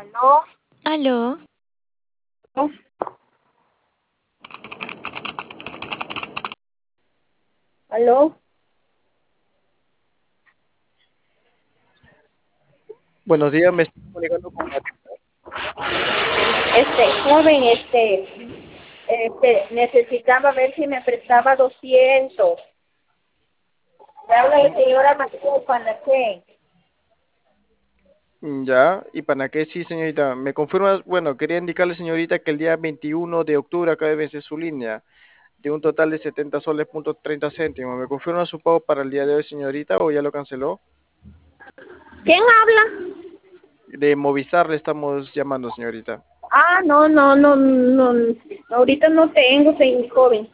¿No? Aló, ¿No? ¿Aló? Buenos días, me estoy comunicando con María. Joven, necesitaba ver si me prestaba 200. Me habla la señora María Panaché. Ya, y para qué sí, señorita. Me confirma, bueno, quería indicarle, señorita, que el día 21 de octubre acaba de vencer su línea de un total de 70 soles punto 30 céntimos. ¿Me confirma su pago para el día de hoy, señorita, o ya lo canceló? ¿Quién habla? De Movistar le estamos llamando, señorita. No. Ahorita no tengo, joven.